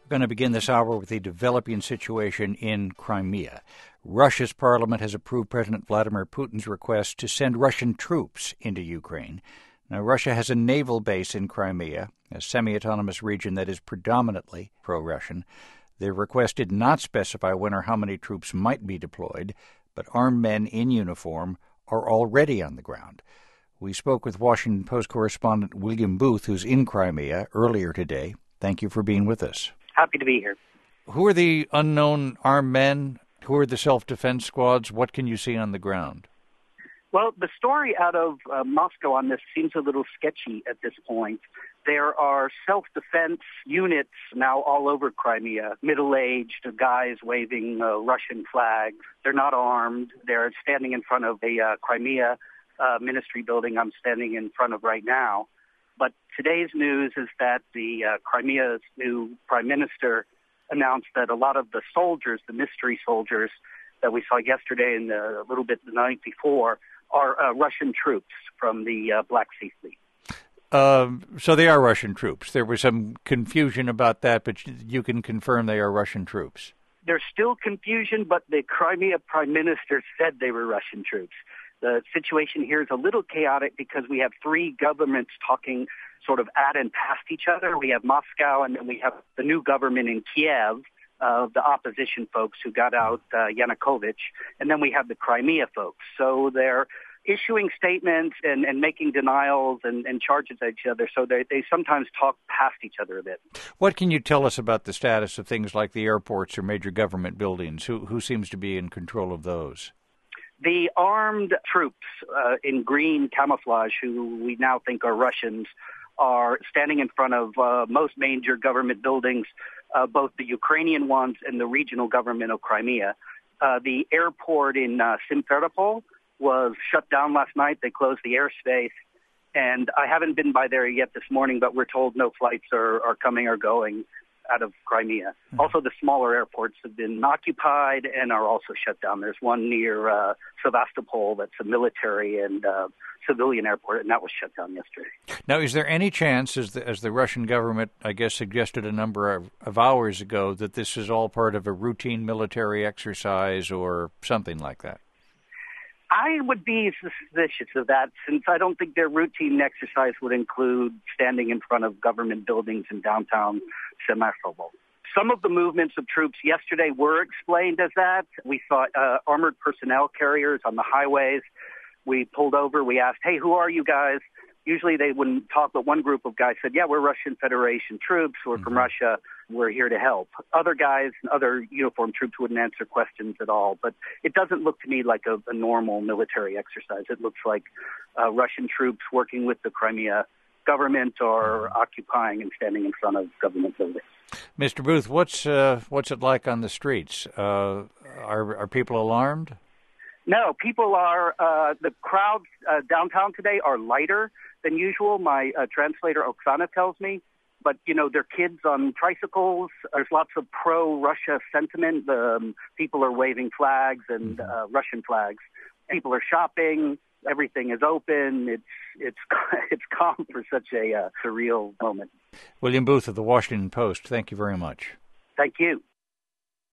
Going to begin this hour with the developing situation in Crimea. Russia's parliament has approved President Vladimir Putin's request to send Russian troops into Ukraine. Now, Russia has a naval base in Crimea, a semi-autonomous region that is predominantly pro-Russian. The request did not specify when or how many troops might be deployed, but armed men in uniform are already on the ground. We spoke with Washington Post correspondent William Booth, who's in Crimea, earlier today. Thank you for being with us. Happy to be here. Who are the unknown armed men? Who are the self-defense squads? What can you see on the ground? Well, the story out of Moscow on this seems a little sketchy at this point. There are self-defense units now all over Crimea, middle-aged guys waving Russian flags. They're not armed. They're standing in front of a Crimea ministry building I'm standing in front of right now. But today's news is that the Crimea's new prime minister announced that a lot of the soldiers, the mystery soldiers that we saw yesterday and a little bit the night before, are Russian troops from the Black Sea Fleet. So they are Russian troops. There was some confusion about that, but you can confirm they are Russian troops. There's still confusion, but the Crimea prime minister said they were Russian troops. The situation here is a little chaotic because we have three governments talking sort of at and past each other. We have Moscow, and then we have the new government in Kiev, the opposition folks who got out Yanukovych, and then we have the Crimea folks. So they're issuing statements and making denials and charges at each other, so they sometimes talk past each other a bit. What can you tell us about the status of things like the airports or major government buildings? Who seems to be in control of those? The armed troops in green camouflage, who we now think are Russians, are standing in front of most major government buildings, both the Ukrainian ones and the regional government of Crimea. The airport in Simferopol was shut down last night. They closed the airspace. And I haven't been by there yet this morning, but we're told no flights are coming or going out of Crimea. Mm-hmm. Also, the smaller airports have been occupied and are also shut down. There's one near Sevastopol that's a military and civilian airport, and that was shut down yesterday. Now, is there any chance, as the Russian government, I guess, suggested a number of hours ago, that this is all part of a routine military exercise or something like that? I would be suspicious of that, since I don't think their routine exercise would include standing in front of government buildings in downtown Sevastopol. Some of the movements of troops yesterday were explained as that. We saw armored personnel carriers on the highways. We pulled over. We asked, hey, who are you guys? Usually they wouldn't talk, but one group of guys said, yeah, we're Russian Federation troops. We're from Russia. We're here to help. Other guys, other uniformed troops wouldn't answer questions at all. But it doesn't look to me like a normal military exercise. It looks like Russian troops working with the Crimea government or occupying and standing in front of government buildings. Mr. Booth, what's it like on the streets? Are people alarmed? No, people are. The crowds downtown today are lighter than usual. My translator Oksana tells me, but they're kids on tricycles. There's lots of pro-Russia sentiment. People are waving flags and Russian flags. People are shopping. Everything is open. It's calm for such a surreal moment. William Booth of the Washington Post, thank you very much. Thank you.